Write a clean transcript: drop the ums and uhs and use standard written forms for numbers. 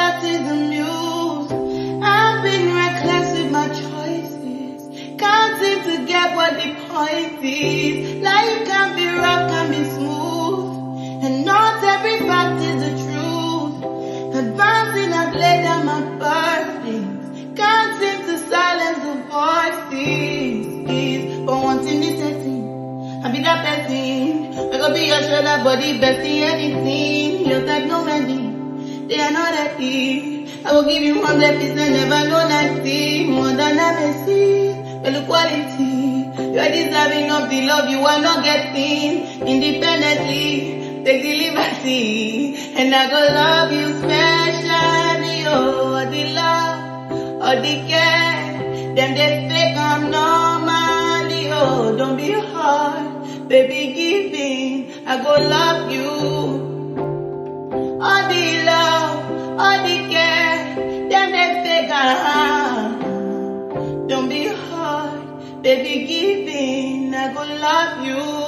that is amused. I've been reckless with my choices. Can't seem to get what the point is. Life can be rough, can be smooth, and not every fact is the truth. Advancing, I've laid down my burdens. Can't seem to silence the voices. But one thing is certain, I be that person. I go be your shoulder, body, bestie, anything. Your type, no many. They are not ready. I will give you 100%, never know nothing. More than I may see. But the quality, you are deserving of the love you are not getting. Independently, take the liberty. And I go love you specially. Oh, the love, or the care. Them they fake, I'm normally. Oh, don't be hard, baby, give in. I go love you. All the love, all the care, them they fake, don't be hard, baby, give in. I go love you.